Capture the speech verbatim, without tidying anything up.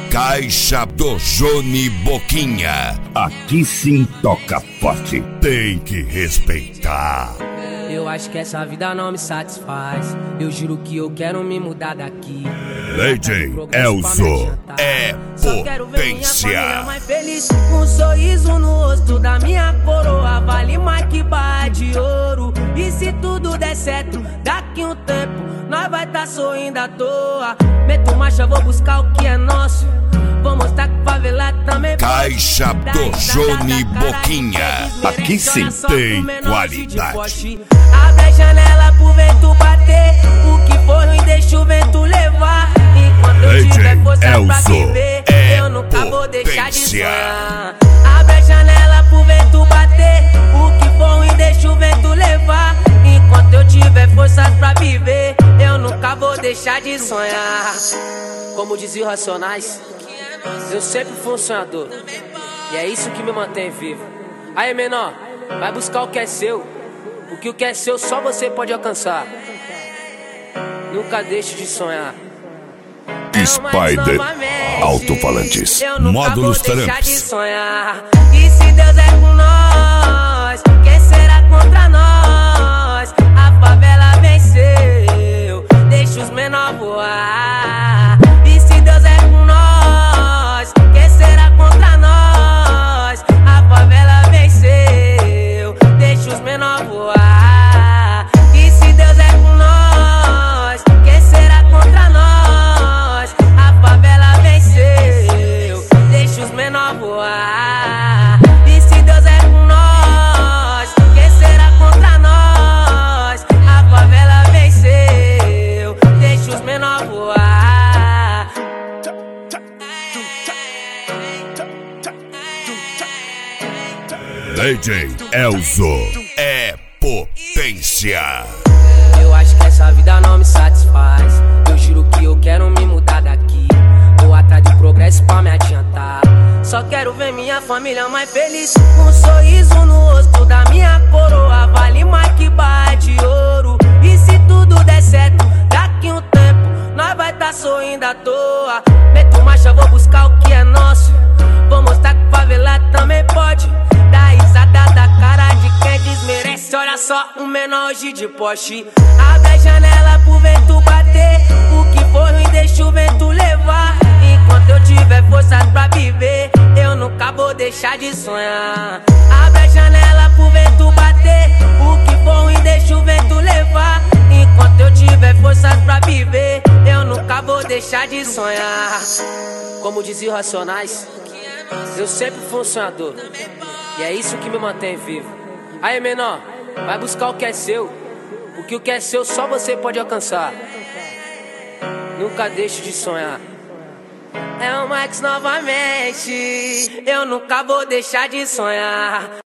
Caixa do Johnny Boquinha. Aqui sim toca forte. Tem que respeitar. Eu acho que essa vida não me satisfaz. Eu juro que eu quero me mudar daqui. D J Elzo é potência. Mais feliz, um sorriso no rosto da minha coroa vale mais que barra de ouro. E se tudo der certo, daqui um tempo nós vai tá sorrindo à toa. Meto marcha, vou buscar o que é nosso. Vou mostrar que favela também. Caixa do Johnny Boquinha. Aqui sim tem qualidade. Abre a janela pro vento bater. O que for ruim deixa o vento levar. Enquanto eu tiver força pra viver, eu nunca vou deixar de sonhar. Abre a janela pro vento bater. O que for ruim deixa o vento levar. Enquanto eu tiver forças pra viver, eu nunca vou deixar de sonhar. Como dizia o Racionais, eu sempre fui um sonhador, e é isso que me mantém vivo. Aí, menor, vai buscar o que é seu, porque o que é seu só você pode alcançar. Nunca deixe de sonhar. Spider Alto-Falantes. Módulos Tramps. De sonhar. E se Deus é com nós, quem será contra nós? A favela venceu, deixa os menores voar. E se Deus é com nós, quem será contra nós? A favela venceu, deixa os menores voar. E se Deus é com nós, quem será contra nós? A favela venceu, deixa os menores voar. E se Deus é com nós, quem será contra nós? A favela venceu, deixa os menores voar. D J Elzo é potência. Eu acho que essa vida não me satisfaz. Eu juro que eu quero me mudar daqui. Vou atrás de progresso pra me adiantar. Só quero ver minha família mais feliz. Um sorriso no rosto da minha coroa vale mais que barra de ouro. E se tudo der certo, daqui um tempo nós vai tá sorrindo à toa. Meto marcha, vou buscar o que é nosso. Vou mostrar que favela também pode. Dá risada da cara de quem desmerece. Olha só, um menor hoje de Porsche. Abre a janela pro vento bater. O que for ruim deixa o vento levar. Enquanto eu tiver forças pra viver, eu nunca vou deixar de sonhar. Abre a janela pro vento bater. O que for ruim deixa o vento levar. Enquanto eu tiver forças pra viver, eu nunca vou deixar de sonhar. Como dizia o Racionais, eu sempre fui um sonhador, e é isso que me mantém vivo. Aí, menor, vai buscar o que é seu, porque o que é seu só você pode alcançar. Nunca deixe de sonhar. É o Max novamente, eu nunca vou deixar de sonhar.